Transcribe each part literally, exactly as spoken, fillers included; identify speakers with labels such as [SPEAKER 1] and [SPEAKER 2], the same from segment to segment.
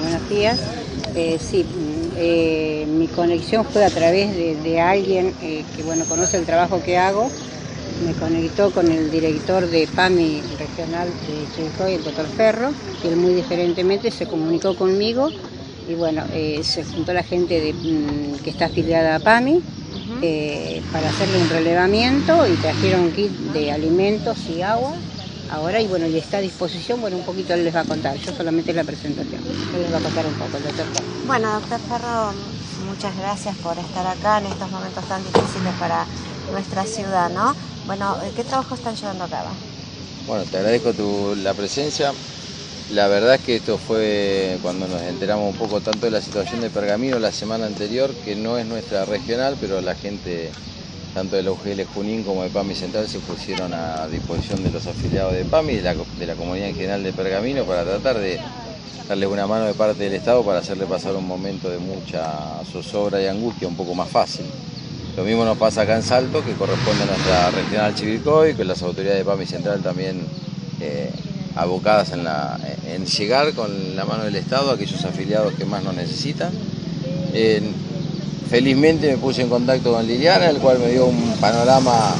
[SPEAKER 1] buenos días. Eh, sí, eh, mi conexión fue a través de, de alguien eh, que bueno conoce el trabajo que hago. Me conectó con el director de PAMI regional de Chivilcoy, el doctor Ferro, que él muy diferentemente se comunicó conmigo y bueno, eh, se juntó la gente de, mm, que está afiliada a PAMI uh-huh. eh, para hacerle un relevamiento y trajeron un kit de alimentos y agua. Ahora, y bueno, y está a disposición, bueno, un poquito él les va a contar, yo solamente la presentación, él les va a contar un poco, el doctor Ferro.
[SPEAKER 2] Bueno, doctor Ferro, muchas gracias por estar acá en estos momentos tan difíciles para nuestra ciudad, ¿no? Bueno, ¿qué trabajo están llevando a cabo?
[SPEAKER 3] Bueno, te agradezco tu, la presencia. La verdad es que esto fue cuando nos enteramos un poco tanto de la situación de Pergamino la semana anterior, que no es nuestra regional, pero la gente tanto de la U G L Junín como de PAMI Central se pusieron a disposición de los afiliados de PAMI y de la, de la comunidad en general de Pergamino para tratar de darle una mano de parte del Estado para hacerle pasar un momento de mucha zozobra y angustia un poco más fácil. Lo mismo nos pasa acá en Salto, que corresponde a nuestra regional Chivilcoy, con las autoridades de PAMI Central también eh, abocadas en, la, en llegar con la mano del Estado a aquellos afiliados que más nos necesitan. Eh, felizmente me puse en contacto con Liliana, el cual me dio un panorama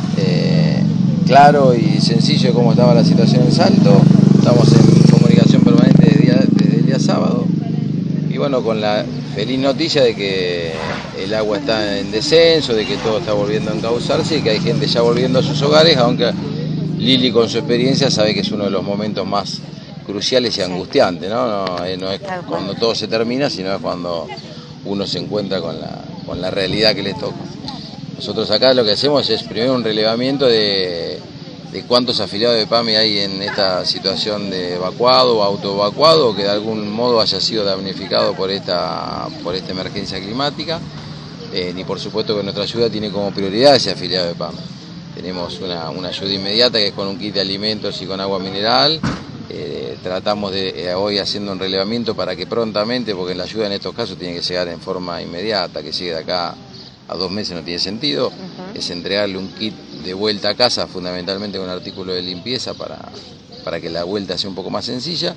[SPEAKER 3] eh, claro y sencillo de cómo estaba la situación en Salto. Estamos en comunicación permanente desde, día, desde el día sábado y bueno, con la feliz noticia de que el agua está en descenso, de que todo está volviendo a encauzarse y que hay gente ya volviendo a sus hogares, aunque Lili con su experiencia sabe que es uno de los momentos más cruciales y angustiantes, ¿no? No, no es cuando todo se termina, sino es cuando uno se encuentra con la, con la realidad que les toca. Nosotros acá lo que hacemos es primero un relevamiento de, de cuántos afiliados de PAMI hay en esta situación de evacuado o autoevacuado, o que de algún modo haya sido damnificado por esta, por esta emergencia climática. Eh, ni por supuesto que nuestra ayuda tiene como prioridad ese afiliado de PAMI. Tenemos una, una ayuda inmediata que es con un kit de alimentos y con agua mineral. Eh, tratamos de eh, hoy haciendo un relevamiento para que prontamente, porque la ayuda en estos casos tiene que llegar en forma inmediata, que llegue de acá a dos meses no tiene sentido, uh-huh. es entregarle un kit de vuelta a casa, fundamentalmente con artículos de limpieza para, para que la vuelta sea un poco más sencilla.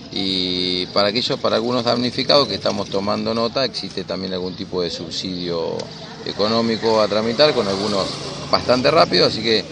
[SPEAKER 3] Y para aquellos, para algunos damnificados que estamos tomando nota, existe también algún tipo de subsidio económico a tramitar, con algunos bastante rápidos, así que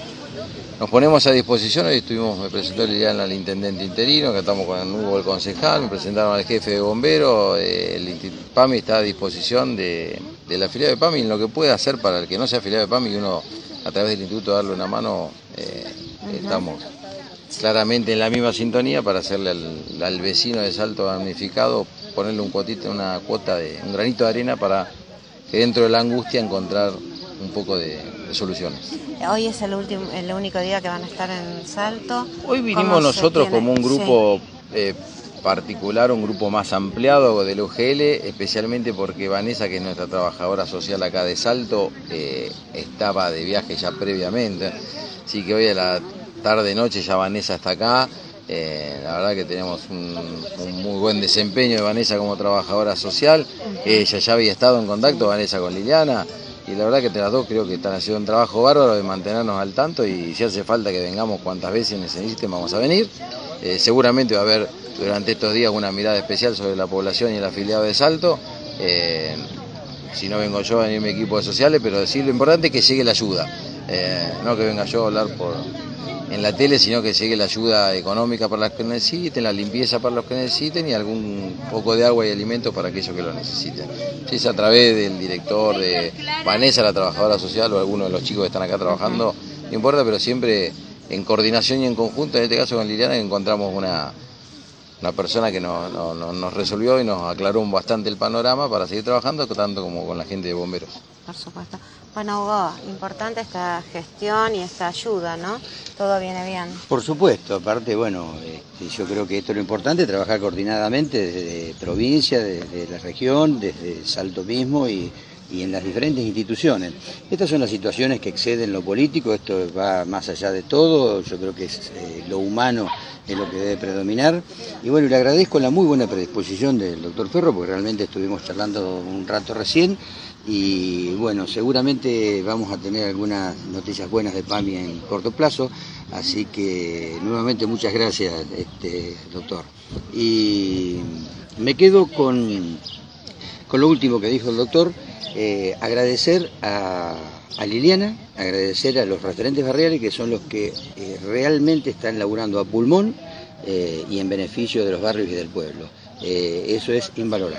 [SPEAKER 3] nos ponemos a disposición. Hoy estuvimos, me presentó Liliana al intendente interino, que estamos con Hugo el concejal, me presentaron al jefe de bomberos, eh, el PAMI está a disposición de, de la afiliado de PAMI en lo que pueda hacer para el que no sea afiliado de PAMI y uno a través del instituto darle una mano, eh, uh-huh. estamos claramente en la misma sintonía para hacerle al, al vecino de Salto damnificado, ponerle un cuotito, una cuota de un granito de arena para que dentro de la angustia encontrar un poco de, de soluciones.
[SPEAKER 2] Hoy es el último, el único día que van a estar en Salto.
[SPEAKER 3] Hoy vinimos nosotros como un grupo sí. eh, particular, un grupo más ampliado de la U G L, especialmente porque Vanessa, que es nuestra trabajadora social acá de Salto, eh, estaba de viaje ya previamente, así que hoy a la tarde-noche ya Vanessa está acá. Eh, la verdad que tenemos un, un muy buen desempeño de Vanessa como trabajadora social. Ella ya había estado en contacto, Vanessa, con Liliana, y la verdad que entre las dos creo que están haciendo un trabajo bárbaro de mantenernos al tanto, y si hace falta que vengamos cuantas veces necesiten vamos a venir. Eh, seguramente va a haber durante estos días una mirada especial sobre la población y el afiliado de Salto. Eh, si no vengo yo, va a venir mi equipo de sociales, pero sí, lo importante es que llegue la ayuda, eh, no que venga yo a hablar por en la tele, sino que llegue la ayuda económica para los que necesiten, la limpieza para los que necesiten y algún poco de agua y alimento para aquellos que lo necesiten. Si es a través del director, de Vanessa, la trabajadora social, o alguno de los chicos que están acá trabajando, no importa, pero siempre en coordinación y en conjunto, en este caso con Liliana, encontramos una, una persona que nos, nos, nos resolvió y nos aclaró bastante el panorama para seguir trabajando, tanto como con la gente de bomberos.
[SPEAKER 2] Por supuesto. Bueno, Hugo, importante esta gestión y esta ayuda, ¿no? Todo viene bien.
[SPEAKER 4] Por supuesto, aparte, bueno, este, yo creo que esto es lo importante, trabajar coordinadamente desde provincia, desde la región, desde Salto mismo y, y en las diferentes instituciones. Estas son las situaciones que exceden lo político, esto va más allá de todo, yo creo que es eh, lo humano es lo que debe predominar. Y bueno, le agradezco la muy buena predisposición del doctor Ferro, porque realmente estuvimos charlando un rato recién. Y bueno, seguramente vamos a tener algunas noticias buenas de PAMI en corto plazo, así que nuevamente muchas gracias, este, doctor. Y me quedo con, con lo último que dijo el doctor, eh, agradecer a, a Liliana, agradecer a los referentes barriales que son los que eh, realmente están laburando a pulmón eh, y en beneficio de los barrios y del pueblo. Eh, eso es invalorable.